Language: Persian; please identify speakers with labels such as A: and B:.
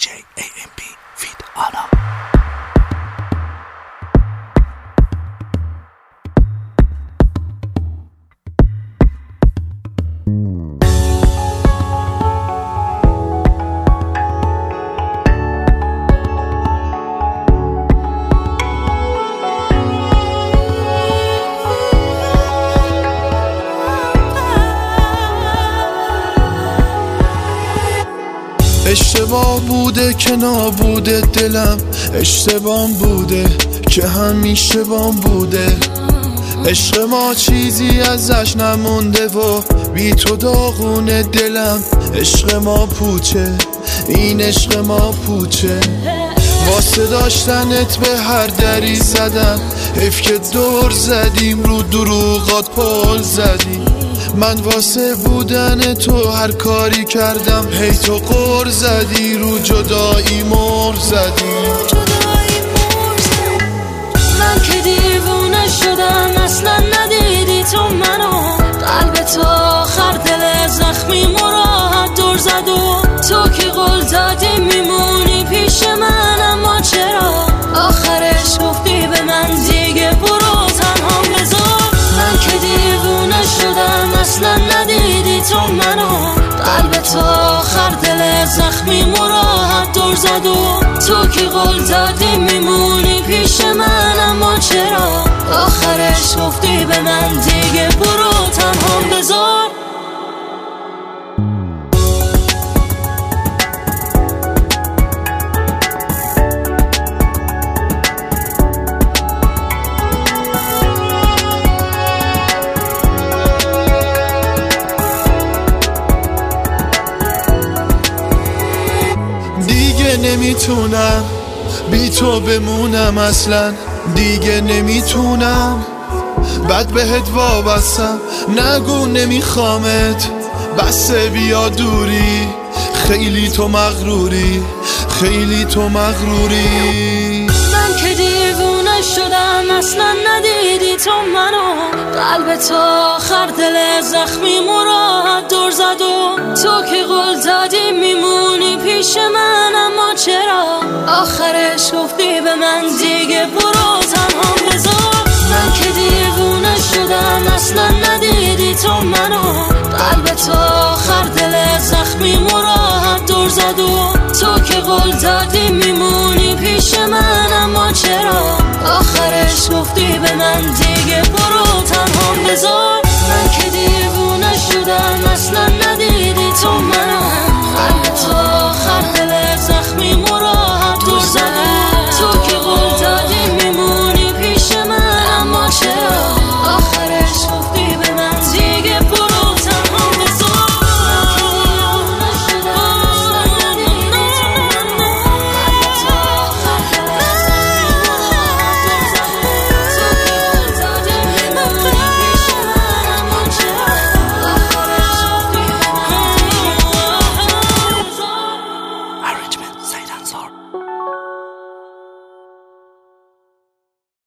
A: DJ AMP feed Anna.
B: اشتباه بوده که نابوده دلم، اشتباه بوده که همیشه بام بوده. عشق ما چیزی ازش نمونده و بی تو داغونه دلم. عشق ما پوچه، این عشق ما پوچه. واسه داشتنت به هر دری زدم، حیف که دور زدیم رو دروغات پل زدیم. من واسه بودن تو هر کاری کردم، هی تو قر زدی رو جدایی مر زدی.
C: من که دیوونه شدم اصلا ندیدی تو منو. قلب تو آخر دل زخمی مراحت دور زد و تو که قول دادی میمونی پیش من، اما چرا آخرش گفتی به من دیگه برو تنها بذار. من که دیوونه شدم اصلا ندیدی تو منو. قلب تو آخر دل زخمی مراحت دور زد و تو که قول دادی میمونی پیش من، اما چرا آخرش گفتی به من دیگه برو تنها بذار.
B: نمیتونم بی تو بمونم، اصلا دیگه نمیتونم. بد بهت وابستم، نگو نمیخوامت، بسه بیا دوری. خیلی تو مغروری، خیلی تو مغروری.
C: من که دیوونه شدم اصلا ندیدی تو منو. قلب تو آخر دل زخمی مراحت دور زد و تو که قول دادی میمونی پیش من، اما چرا آخرش گفتی به من دیگه برو تنها بذار. من که دیوونه شدم اصلا ندیدی تو منو. قلب تو آخر دل زخمی مراحت دور زد و تو که قول دادی